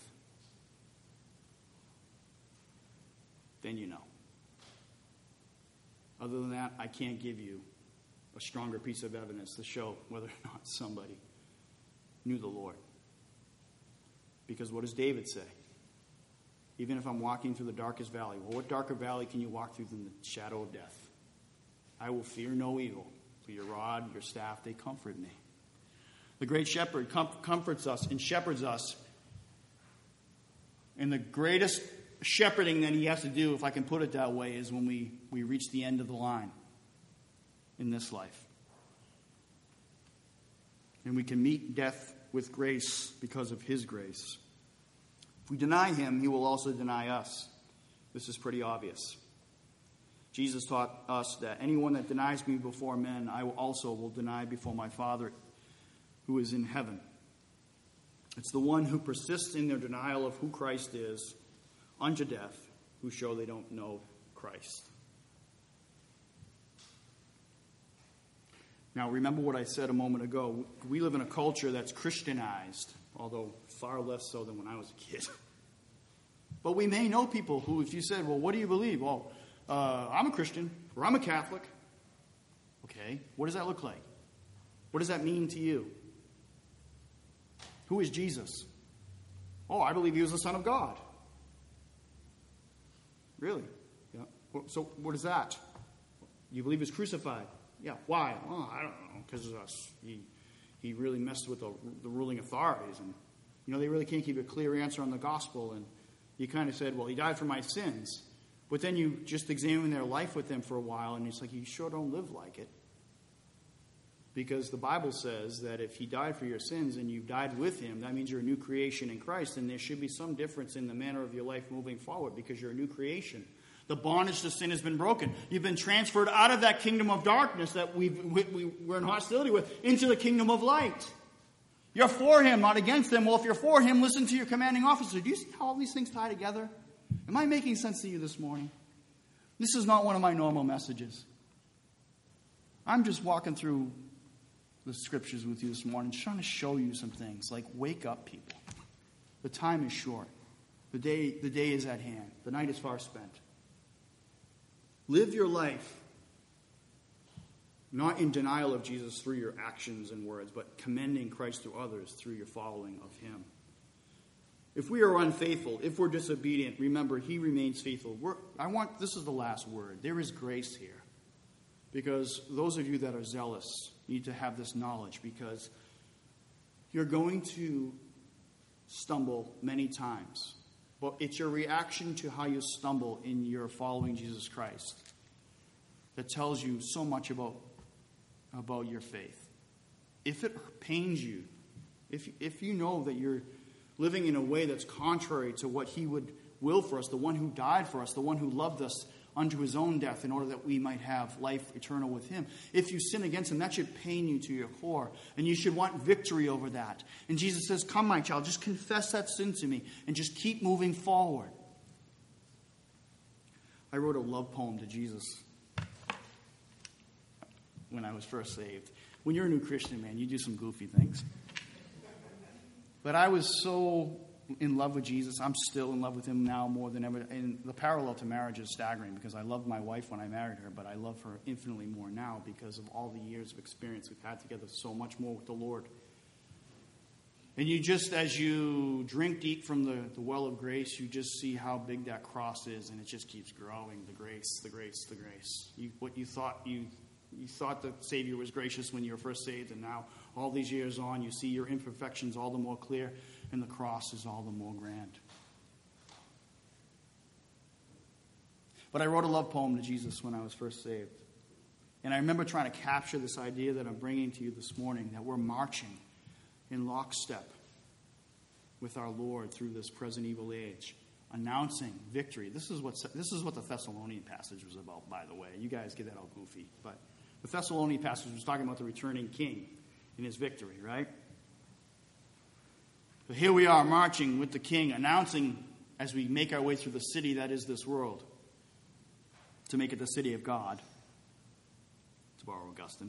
Then you know. Other than that, I can't give you a stronger piece of evidence to show whether or not somebody knew the Lord. Because what does David say? Even if I'm walking through the darkest valley, well, what darker valley can you walk through than the shadow of death? I will fear no evil, for your rod, your staff, they comfort me. The great shepherd com- comforts us and shepherds us. And the greatest shepherding that he has to do, if I can put it that way, is when we, we reach the end of the line in this life. And we can meet death with grace because of his grace. If we deny him, he will also deny us. This is pretty obvious. Jesus taught us that anyone that denies me before men, I also will deny before my Father who is in heaven. It's the one who persists in their denial of who Christ is unto death, who show they don't know Christ. Now, remember what I said a moment ago. We live in a culture that's Christianized, although far less so than when I was a kid. But we may know people who, if you said, well, what do you believe? Well, uh, I'm a Christian, or I'm a Catholic. Okay, what does that look like? What does that mean to you? Who is Jesus? Oh, I believe he was the Son of God. Really? Yeah. So what is that? You believe he was crucified? Yeah. Why? Oh, I don't know. Because of us. He, he really messed with the, the ruling authorities. And, you know, they really can't give a clear answer on the gospel. And you kind of said, well, he died for my sins. But then you just examine their life with them for a while, and it's like, you sure don't live like it. Because the Bible says that if he died for your sins and you died with him, that means you're a new creation in Christ, and there should be some difference in the manner of your life moving forward because you're a new creation. The bondage to sin has been broken. You've been transferred out of that kingdom of darkness that we've, we, we, we're in hostility with into the kingdom of light. You're for him, not against him. Well, if you're for him, listen to your commanding officer. Do you see how all these things tie together? Am I making sense to you this morning? This is not one of my normal messages. I'm just walking through the scriptures with you this morning, just trying to show you some things. Like, wake up, people. The time is short. The day, the day is at hand. The night is far spent. Live your life not in denial of Jesus through your actions and words, but commending Christ to others through your following of him. If we are unfaithful, if we're disobedient, remember, he remains faithful. We're, I want, this is the last word. There is grace here. Because those of you that are zealous need to have this knowledge, because you're going to stumble many times. But it's your reaction to how you stumble in your following Jesus Christ that tells you so much about, about your faith. If it pains you, if, if you know that you're living in a way that's contrary to what he would will for us, the one who died for us, the one who loved us unto his own death in order that we might have life eternal with him. If you sin against him, that should pain you to your core. And you should want victory over that. And Jesus says, come, my child, just confess that sin to me and just keep moving forward. I wrote a love poem to Jesus when I was first saved. When you're a new Christian, man, you do some goofy things. But I was so in love with Jesus. I'm still in love with him now more than ever. And the parallel to marriage is staggering because I loved my wife when I married her, but I love her infinitely more now because of all the years of experience we've had together, so much more with the Lord. And you just, as you drink deep from the, the well of grace, you just see how big that cross is, and it just keeps growing. The grace, the grace, the grace. You, what you thought you you thought the Savior was gracious when you were first saved, and now all these years on, you see your imperfections all the more clear, and the cross is all the more grand. But I wrote a love poem to Jesus when I was first saved. And I remember trying to capture this idea that I'm bringing to you this morning, that we're marching in lockstep with our Lord through this present evil age, announcing victory. This is what this is what the Thessalonian passage was about, by the way. You guys get that all goofy, but the Thessalonian passage was talking about the returning king and his victory, right? But here we are marching with the king, announcing as we make our way through the city that is this world, to make it the city of God, to borrow Augustine,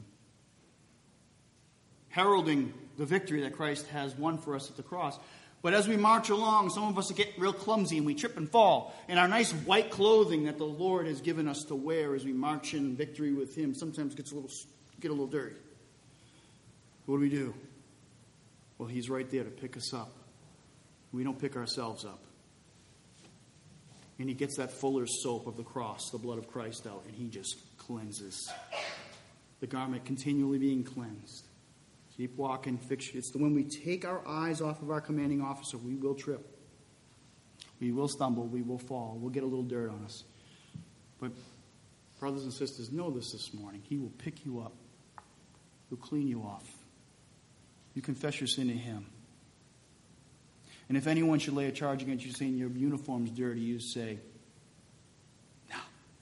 heralding the victory that Christ has won for us at the cross. But as we march along, some of us get real clumsy and we trip and fall. And our nice white clothing that the Lord has given us to wear as we march in victory with him sometimes gets a little get a little dirty. What do we do? Well, he's right there to pick us up. We don't pick ourselves up. And he gets that fuller's soap of the cross, the blood of Christ out, and he just cleanses. The garment continually being cleansed. Keep walking. It's the when we take our eyes off of our commanding officer, we will trip. We will stumble. We will fall. We'll get a little dirt on us. But brothers and sisters, know this this morning. He will pick you up. He'll clean you off. You confess your sin to him. And if anyone should lay a charge against you saying your uniform's dirty, you say, no.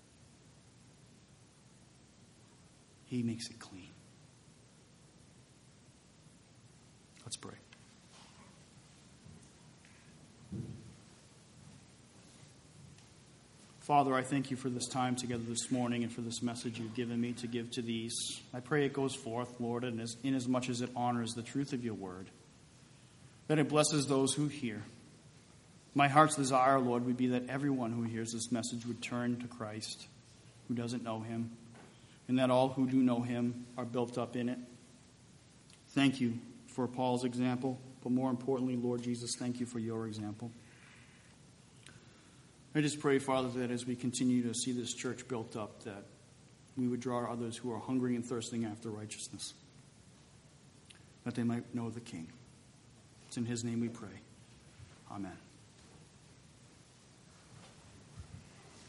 He makes it clean. Let's pray. Father, I thank you for this time together this morning and for this message you've given me to give to these. I pray it goes forth, Lord, and as, in as much as it honors the truth of your word, that it blesses those who hear. My heart's desire, Lord, would be that everyone who hears this message would turn to Christ, who doesn't know him, and that all who do know him are built up in it. Thank you for Paul's example, but more importantly, Lord Jesus, thank you for your example. I just pray, Father, that as we continue to see this church built up, that we would draw others who are hungry and thirsting after righteousness, that they might know the King. It's in his name we pray. Amen.